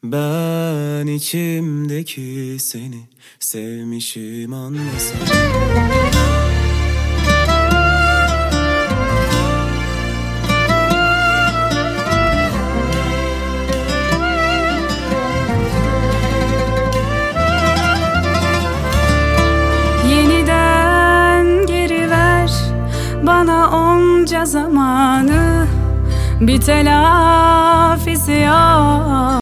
Ben içimdeki seni sevmişim anlasam. Yeniden geri ver bana onca zamanı, bir telafisi yok.